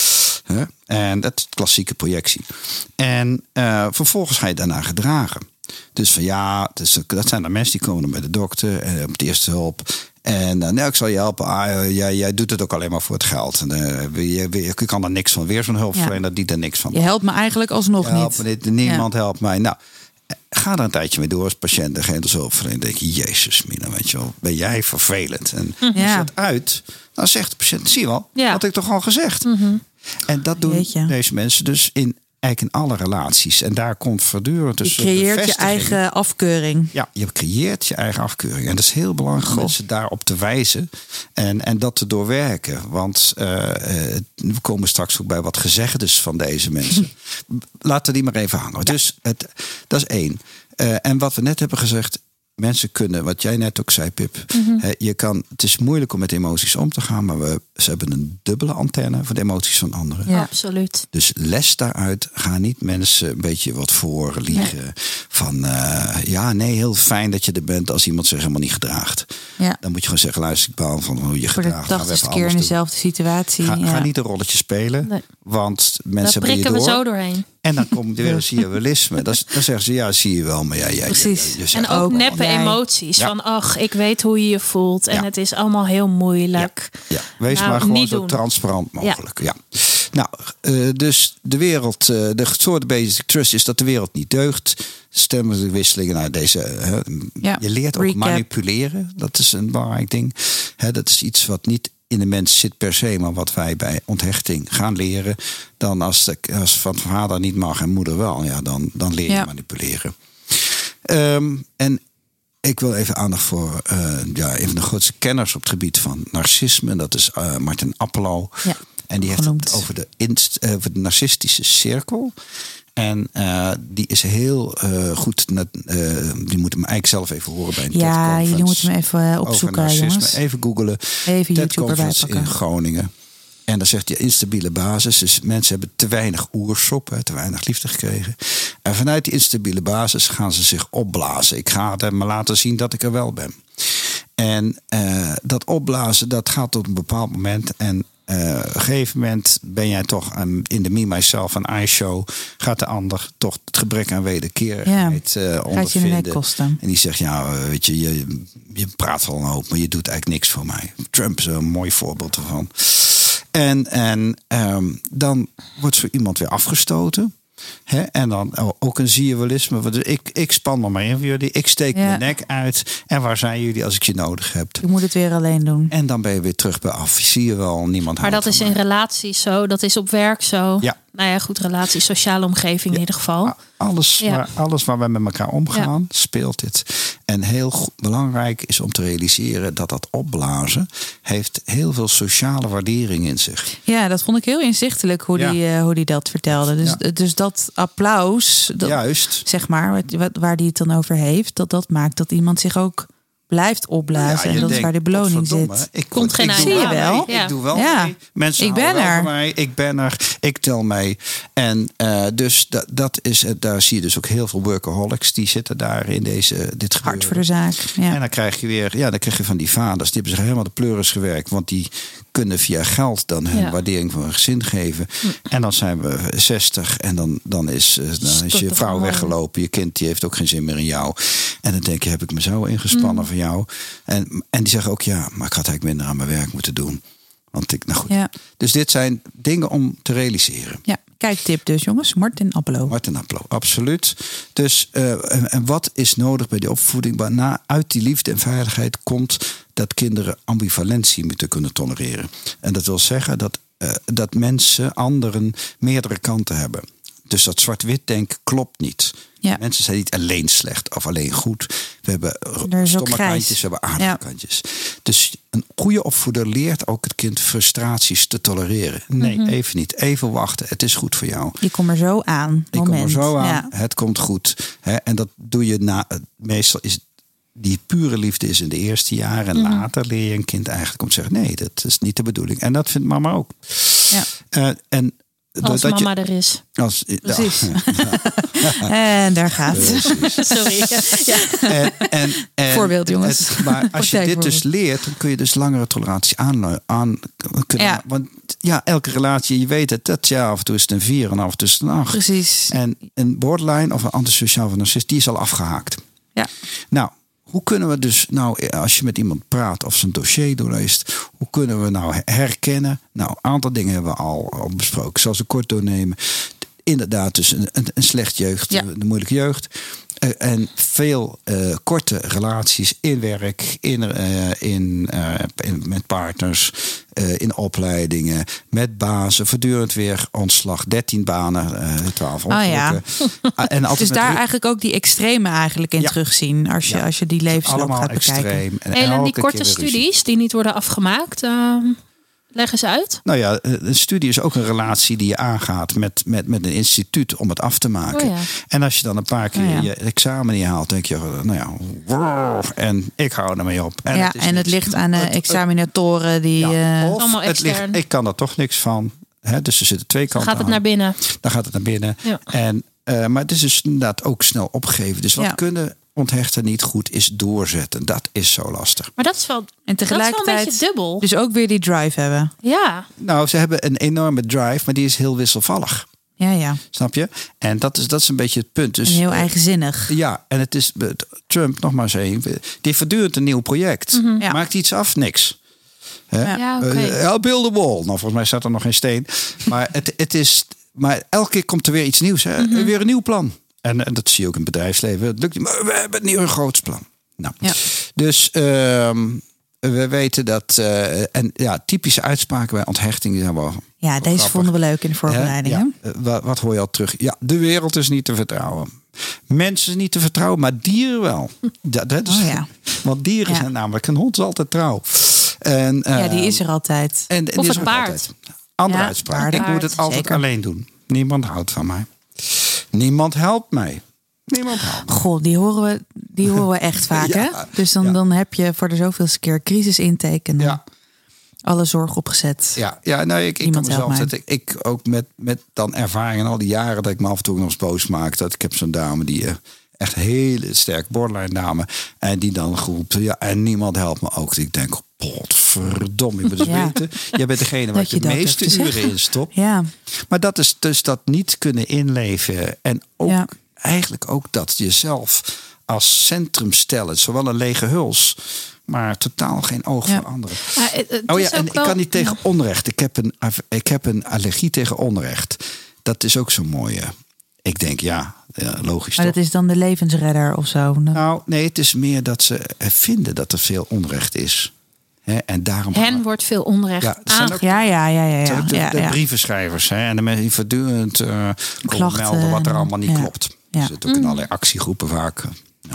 Hè? En dat is klassieke projectie. En uh, vervolgens ga je daarna gedragen. Dus van ja, dus, dat zijn de mensen die komen bij de dokter en op de eerste hulp. En uh, nou, ik zal je helpen. Ah, jij, jij doet het ook alleen maar voor het geld. En, uh, je, je, je kan er niks van. Weer zo'n hulpverlener ja. die er niks van. Je helpt me eigenlijk alsnog je helpt niet. Me, niemand ja. helpt mij. Nou, ga er een tijdje mee door als patiënt en geen hulpverlener. Dan denk je, jezus mina, weet je wel, ben jij vervelend. En ja. je zet uit, dan zegt de patiënt, zie je wel, ja. had ik toch al gezegd. Mm-hmm. En dat doen Jeetje. deze mensen dus in eigenlijk in alle relaties. En daar komt voortdurend dus je creëert je eigen afkeuring. Ja, je creëert je eigen afkeuring. En dat is heel belangrijk om mensen daarop te wijzen. En, en dat te doorwerken. Want uh, uh, we komen straks ook bij wat gezegdes van deze mensen. Laten die maar even hangen. Ja. Dus het, dat is één. Uh, en wat we net hebben gezegd. Mensen kunnen, wat jij net ook zei, Pip. Mm-hmm. Hè, je kan, het is moeilijk om met emoties om te gaan. Maar we, ze hebben een dubbele antenne voor de emoties van anderen. Ja, absoluut. Dus les daaruit. Ga niet mensen een beetje wat voor liegen. Nee. Van uh, ja, nee, heel fijn dat je er bent als iemand zich helemaal niet gedraagt. Ja. Dan moet je gewoon zeggen, luister, ik baal van hoe je voor gedraagt. Voor de tachtigste keer in dezelfde situatie. Ga, ja. ga niet een rolletje spelen. Nee. Want mensen daar prikken hebben je door. we zo doorheen. En dan komt er weer een signalisme. Dan, dan zeggen ze, ja, zie je wel. Maar ja, ja, precies. Ja, ja, en ook neppe emoties. Ja. Van, ach, ik weet hoe je je voelt. En ja. het is allemaal heel moeilijk. Ja, ja. Wees nou, maar gewoon zo doen. transparant mogelijk. Ja. Ja. Nou, uh, dus de wereld, uh, de soort basic trust is dat de wereld niet deugt. Stemmenwisselingen naar deze. Uh, ja. Je leert ook Recap. manipuleren. Dat is een belangrijk ding. He, dat is iets wat niet in de mens zit per se, maar wat wij bij onthechting gaan leren. Dan als, de, als van vader niet mag en moeder wel, ja, dan, dan leer je ja. manipuleren. Um, en ik wil even aandacht voor uh, ja, een van de grootste kenners op het gebied van narcisme. Dat is uh, Martin Appelo. Ja, en die heeft het over de, inst, uh, over de narcistische cirkel. En uh, die is heel uh, goed. Uh, die moeten me eigenlijk zelf even horen bij een ja, jullie moeten me even opzoeken, jongens. Even googlen. Even YouTube erbij pakken. In Groningen. En dan zegt hij instabiele basis. Dus mensen hebben te weinig oersop, te weinig liefde gekregen. En vanuit die instabiele basis gaan ze zich opblazen. Ik ga het me laten zien dat ik er wel ben. En uh, dat opblazen, dat gaat tot een bepaald moment. En Uh, op een gegeven moment ben jij toch um, in de Me, Myself en I show. Gaat de ander toch het gebrek aan wederkerigheid uh, ondervinden. En die zegt, ja, weet je, je, je praat wel een hoop, maar je doet eigenlijk niks voor mij. Trump is een mooi voorbeeld ervan. En, en um, dan wordt zo iemand weer afgestoten. He, en dan ook een zie-je-welisme. Ik, ik span me maar in voor jullie. Ik steek ja. mijn nek uit. En waar zijn jullie als ik je nodig heb? Je moet het weer alleen doen. En dan ben je weer terug bij af. Zie je wel, niemand maar dat is in relaties zo. Dat is op werk zo. Ja. Nou ja, goed, relaties, sociale omgeving ja. in ieder geval. Alles, ja. waar, alles waar we met elkaar omgaan, ja. speelt dit. En heel goed, belangrijk is om te realiseren dat dat opblazen heeft heel veel sociale waardering in zich. Ja, dat vond ik heel inzichtelijk hoe, ja. die, uh, hoe die dat vertelde. Dus, ja. dus dat applaus, dat, juist, zeg maar, wat, waar die het dan over heeft, dat dat maakt dat iemand zich ook blijft opblazen. Ja, en dat denkt, is waar de beloning zit. Ik, Komt geen ik zie je wel. Ja. Ik doe wel ja. mee. Mensen ik ben er. Mij. Ik ben er. Ik tel mee. En uh, dus dat, dat is, daar zie je dus ook heel veel workaholics die zitten daar in deze dit gebeuren. Hard voor de zaak. Ja. En dan krijg je weer, ja, dan krijg je van die vaders, die hebben zich helemaal de pleuris gewerkt, want die kunnen via geld dan hun ja. waardering van hun gezin geven. Hm. En dan zijn we zestig en dan, dan, is, dan is je vrouw weggelopen. Je kind die heeft ook geen zin meer in jou. En dan denk je, heb ik me zo ingespannen hm. voor jou? En, en die zeggen ook, ja, maar ik had eigenlijk minder aan mijn werk moeten doen. Want ik, nou goed. Ja. Dus dit zijn dingen om te realiseren. Ja, kijktip dus, jongens. Martin Appelo. Martin Appelo, absoluut. Dus uh, en, en wat is nodig bij die opvoeding? Na, uit die liefde en veiligheid komt dat kinderen ambivalentie moeten kunnen tolereren. En dat wil zeggen dat, uh, dat mensen, anderen, meerdere kanten hebben. Dus dat zwart-wit denken klopt niet. Ja. Mensen zijn niet alleen slecht of alleen goed. We hebben stomme kantjes, we hebben aardige ja. kantjes. Dus een goede opvoeder leert ook het kind frustraties te tolereren. Nee, mm-hmm. even niet. Even wachten. Het is goed voor jou. Je komt er zo aan. Je komt er zo aan. Ja. Het komt goed. He, en dat doe je na. Meestal is die pure liefde is in de eerste jaren. En mm-hmm. later leer je een kind eigenlijk om te zeggen, nee, dat is niet de bedoeling. En dat vindt mama ook. Ja. Uh, en Als dat mama je, er is. Als, Precies. Ja. En daar gaat het. Sorry. Ja. En, en, en, voorbeeld, jongens. Het, maar als je dit dus leert, dan kun je dus langere tolerantie aan, aan kunnen. Ja. Want ja, elke relatie, je weet het, dat ja, af en toe is het een vier en af en toe is het een acht. Precies. En een borderline of een antisociaal of narcist, die is al afgehaakt. Ja. Nou, hoe kunnen we dus nou, als je met iemand praat of zijn dossier doorleest, hoe kunnen we nou herkennen? Nou, een aantal dingen hebben we al, al besproken. Zoals een kort doornemen. Inderdaad, dus een, een, een slecht jeugd, Ja. de moeilijke jeugd. Uh, en veel uh, korte relaties in werk, in, uh, in, uh, in, met partners, uh, in opleidingen, met bazen. Voortdurend weer ontslag, dertien banen, uh, twaalf ongelukken. Oh ja. En altijd dus met daar ru- eigenlijk ook die extreme eigenlijk in Ja. terugzien. Als je, Ja. als je die levensloop allemaal gaat bekijken. extreem. En, En, elke die korte keer weer ruzie. studies die niet worden afgemaakt, uh, leg eens uit. Nou ja, een studie is ook een relatie die je aangaat met, met, met een instituut om het af te maken. Oh ja. En als je dan een paar keer Oh ja. je examen niet haalt, denk je, nou ja, wow, en ik hou ermee op. En ja, het is en het niks. ligt aan de Het- het- examinatoren die... ja, eh, of Allemaal het ligt, extern. ik kan er toch niks van. Hè? Dus er zitten twee Dan kanten gaat het aan. naar binnen. Dan gaat het naar binnen. Ja. En, uh, maar het is dus inderdaad ook snel opgegeven. Dus wat Ja. kunnen onthechten niet goed is doorzetten. Dat is zo lastig. Maar dat is wel, en dat is wel een tegelijkertijd beetje dubbel. dus ook weer die drive hebben. Ja, Nou, ze hebben een enorme drive, maar die is heel wisselvallig. Ja, ja. Snap je? En dat is, dat is een beetje het punt. Dus, En heel uh, eigenzinnig. Ja, en het is Trump, nog maar eens één. Die voortdurend een nieuw project. Ja. Maakt iets af? Niks. Hè? Ja. ja oké. Eh, I'll build a wall. Nou, volgens mij staat er nog geen steen. Maar, het, het is, maar elke keer komt er weer iets nieuws. Hè? Weer een nieuw plan. En, en dat zie je ook in het bedrijfsleven. Het lukt niet, maar we hebben nu een groots plan. Nou, Ja. dus ehm, we weten dat... eh, en ja, typische uitspraken bij onthechting zijn wel... Ja, deze grappig. vonden we leuk in de voorbereiding. Hè? hè? Ja, eh, wat, wat hoor je al terug? Ja, de wereld is niet te vertrouwen. Mensen is niet te vertrouwen, maar dieren wel. Dat, dat is, Oh ja. Want dieren Ja. zijn namelijk, een hond is altijd trouw. En, Ja, die eh, is er altijd. En, en Of die is het er paard. altijd. Andere Ja, uitspraak. paarden. Ik moet het altijd Zeker. alleen doen. Niemand houdt van mij. Niemand helpt mij. Niemand helpt mij. Goh, die horen we, die horen we echt vaak, Ja, hè? Dus dan, ja. dan heb je voor de zoveelste keer crisisintake en dan Ja. alle zorg opgezet. Ja, ja nou, ik, ik kan Niemand mezelf helpt mij. zetten. Ik ook met, met dan ervaring en al die jaren dat ik me af en toe nog eens boos maak. Dat ik heb zo'n dame die uh, echt hele sterk borderline dame. En die dan roept, ja, en niemand helpt me ook. Ik denk, potverdomme, je moet het Ja. weten. Jij bent degene waar Dat je je de dat meeste durft te uren zeggen. in stopt. Ja, Maar dat is dus dat niet kunnen inleven. En ook Ja. eigenlijk ook dat jezelf als centrum stellen. Zowel een lege huls, maar totaal geen oog Ja. voor anderen. Maar het- het Oh ja, is en ook ik wel- kan niet tegen ja. onrecht. Ik heb, een, ik heb een allergie tegen onrecht. Dat is ook zo'n mooie. Ik denk, ja, ja logisch maar toch? dat is dan de levensredder of zo. Dan- Nou, nee, het is meer dat ze vinden dat er veel onrecht is. Hè, en daarom... Hen wordt veel onrecht Ja, er zijn aange- ook- Ja, ja, ja, ja. Het zijn ja, ook de, ja, de ja. brievenschrijvers. Hè, en de mensen die voortdurend uh, komen Klachten melden wat er en- allemaal niet ja. klopt. Ja. Er zitten ook in allerlei actiegroepen vaak. Ja.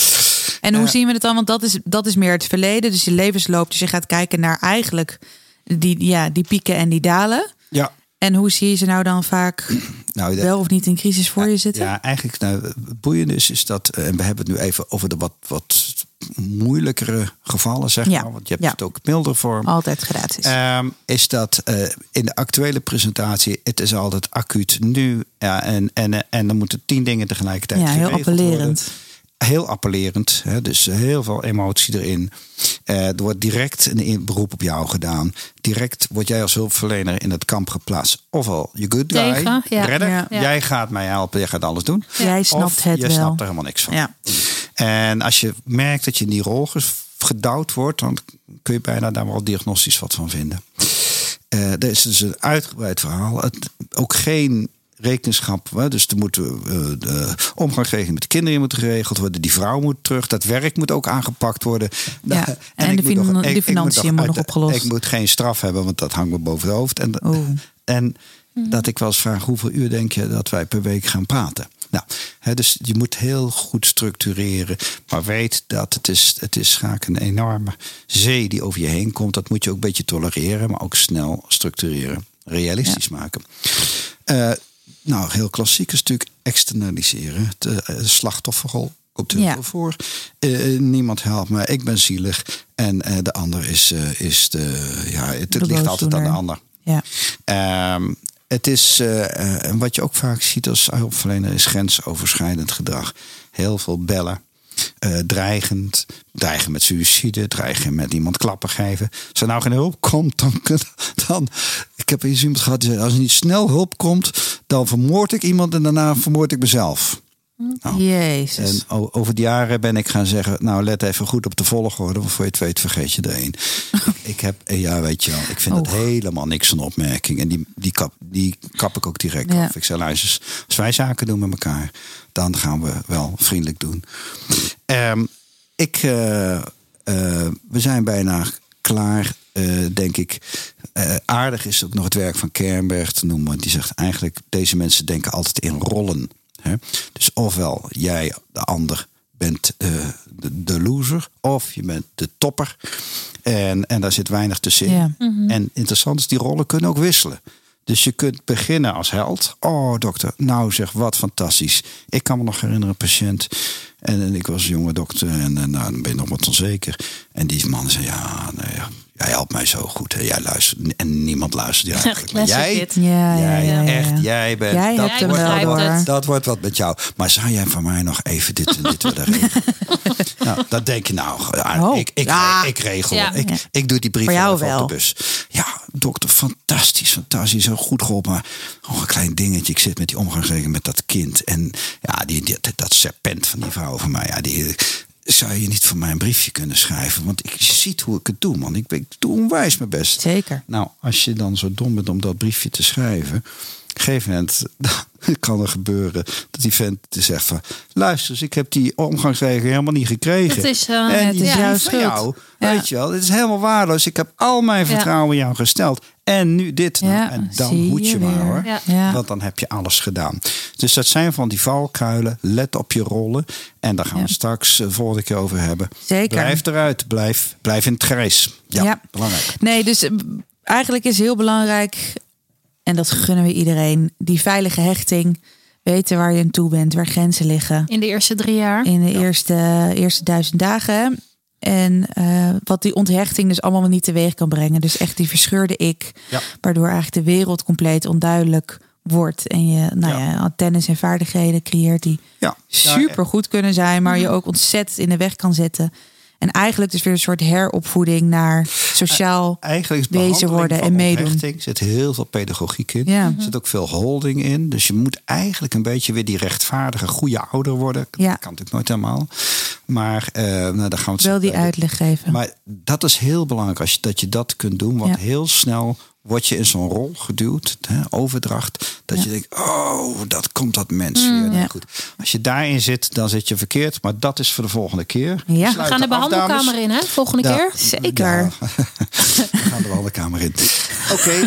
En hoe Eh, zien we het dan? Want dat is, dat is meer het verleden. Dus je levensloop. Dus je gaat kijken naar eigenlijk die, ja, die pieken en die dalen. Ja. En hoe zie je ze nou dan vaak Nou, wel of niet in crisis voor je zitten? Ja, eigenlijk nou, het boeiende is, is dat, en we hebben het nu even over de wat, wat moeilijkere gevallen, zeg Ja, maar. Want je hebt ja. het ook milder vorm. Altijd gratis. Ehm, is dat uh, in de actuele presentatie, het is altijd acuut nu. Ja, en, en, en dan moeten tien dingen tegelijkertijd ja, heel geregeld appellerend. worden. Heel appellerend, hè, dus heel veel emotie erin. Uh, er wordt direct een beroep op jou gedaan. Direct word jij als hulpverlener in het kamp geplaatst. Ofwel, je good guy, Tegen, ja. redder. Ja. Jij gaat mij helpen, jij gaat alles doen. Jij snapt of het je wel. snapt er helemaal niks van. Ja. En als je merkt dat je in die rol gedouwd wordt, dan kun je bijna daar wel diagnostisch wat van vinden. Uh, er is dus een uitgebreid verhaal. Het, ook geen rekenschap. Hè? Dus er moet uh, de omgangsregeling met de kinderen moet geregeld worden. Die vrouw moet terug. Dat werk moet ook aangepakt worden. Ja. en En ik de, moet fin- nog- de ik- ik financiën moet moet nog nog uit- opgelost. Ik moet geen straf hebben, want dat hangt me boven het hoofd. En, Oeh. en dat ik wel eens vraag, hoeveel uur denk je dat wij per week gaan praten? Nou, hè, dus je moet heel goed structureren. Maar weet dat het is, het is vaak een enorme zee die over je heen komt. Dat moet je ook een beetje tolereren, maar ook snel structureren. Realistisch ja. maken. Uh, nou, heel klassiek is natuurlijk externaliseren. De uh, slachtofferrol komt heel ja. veel voor. Uh, niemand helpt me, ik ben zielig. En uh, de ander is, uh, is de... Ja, het, het ligt altijd aan de ander. Ja. Um, Het is, uh, wat je ook vaak ziet als hulpverlener, is grensoverschrijdend gedrag. Heel veel bellen. Uh, dreigend, dreigen met suïcide, dreigen met iemand klappen geven. Als er nou geen hulp komt, dan... dan ik heb eens iemand gehad die zei, als er niet snel hulp komt, dan vermoord ik iemand en daarna vermoord ik mezelf. Nou, Jezus. En over de jaren ben ik gaan zeggen, nou let even goed op de volgorde, want voor je het weet vergeet je er een. ik, ik heb, ja weet je wel, ik vind oh. dat helemaal niks van opmerking. En die, die, kap, die kap ik ook direct ja. af. Ik zei, luister, als wij zaken doen met elkaar, dan gaan we wel vriendelijk doen. Um, ik, uh, uh, we zijn bijna klaar, uh, denk ik. Uh, aardig is ook nog het werk van Kernberg te noemen. Want die zegt eigenlijk, deze mensen denken altijd in rollen. Hè? Dus ofwel jij, de ander, bent uh, de, de loser. Of je bent de topper. En, en daar zit weinig tussenin. Ja. Mm-hmm. En interessant is, die rollen kunnen ook wisselen. Dus je kunt beginnen als held. Oh dokter, nou zeg, wat fantastisch. Ik kan me nog herinneren, een patiënt. En, en ik was een jonge dokter. En, en nou, dan ben je nog wat onzeker. En die man zei, ja, nee, jij helpt mij zo goed. Hè. Jij luistert. En niemand luistert. Ja, eigenlijk. Maar jij, ja, jij ja, ja, ja. echt, jij bent. Jij dat, hebt hem wordt, wel door. dat wordt wat met jou. Maar zou jij van mij nog even dit en dit willen regelen? Nou, dat denk je nou. Oh, ik, ik, ja. ik regel. Ja. Ik, ik doe die brief voor jou even wel. op de bus. Ja, dokter, fantastisch, fantastisch. Zo goed geholpen. Maar oh, een klein dingetje. Ik zit met die omgangsregeling met dat kind. En ja, die, die, dat serpent van die vrouw van mij. Ja, die, zou je niet voor mij een briefje kunnen schrijven? Want ik ziet hoe ik het doe, man. Ik, ik doe onwijs mijn best. Zeker. Nou, als je dan zo dom bent om dat briefje te schrijven, op een gegeven moment kan er gebeuren dat die vent zegt van, luister eens, ik heb die omgangsregeling helemaal niet gekregen. Het is, uh, en het is ja, jouw van schuld. jou, Ja. weet je wel, het is helemaal waardeloos. Ik heb al mijn vertrouwen in jou gesteld. En nu dit. Nou, Ja, en dan zie moet je, je maar weer. hoor. Ja. Ja. Want dan heb je alles gedaan. Dus dat zijn van die valkuilen. Let op je rollen. En daar gaan Ja. we straks de volgende keer over hebben. Zeker. Blijf eruit. Blijf, blijf in het grijs. Ja, Ja. belangrijk. Nee, dus uh, eigenlijk is heel belangrijk, en dat gunnen we iedereen, die veilige hechting. Weten waar je aan toe bent, waar grenzen liggen. In de eerste drie jaar. In de ja. eerste, eerste duizend dagen. En uh, wat die onthechting dus allemaal niet teweeg kan brengen. Dus echt die verscheurde ik. Ja. Waardoor eigenlijk de wereld compleet onduidelijk wordt. En je nou ja. Ja, antennes en vaardigheden creëert die Ja. super goed kunnen zijn. Maar je ook ontzettend in de weg kan zetten. En eigenlijk dus weer een soort heropvoeding naar sociaal eigenlijk wezen worden en meedoen. Er zit heel veel pedagogiek in. Ja. Er zit ook veel holding in. Dus je moet eigenlijk een beetje weer die rechtvaardige, goede ouder worden. Ja. Dat kan natuurlijk nooit helemaal. Maar uh, nou, daar gaan we het wel die uitleg geven. Maar dat is heel belangrijk als je, dat je dat kunt doen. Want ja. heel snel word je in zo'n rol geduwd, hè, overdracht, dat ja. je denkt, oh, dat komt dat mens mm, weer. Ja. Goed. Als je daarin zit, dan zit je verkeerd. Maar dat is voor de volgende keer. Ja. We gaan de behandelkamer in, hè? Volgende ja, keer. Zeker. Ja. We gaan de behandelkamer in. Oké. Okay.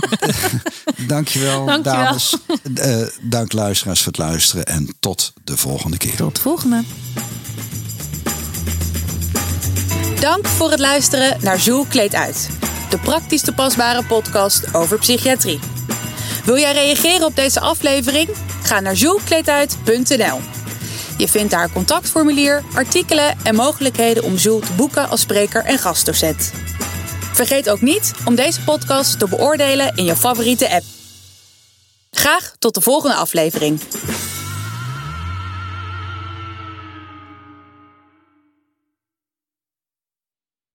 Dankjewel, Dankjewel, dames. Uh, dank luisteraars voor het luisteren. En tot de volgende keer. Tot de volgende. Dank voor het luisteren naar Zoel kleedt uit. De praktisch toepasbare podcast over psychiatrie. Wil jij reageren op deze aflevering? Ga naar zoel kleedt uit punt n l. Je vindt daar een contactformulier, artikelen en mogelijkheden om Zoel te boeken als spreker en gastdocent. Vergeet ook niet om deze podcast te beoordelen in je favoriete app. Graag tot de volgende aflevering.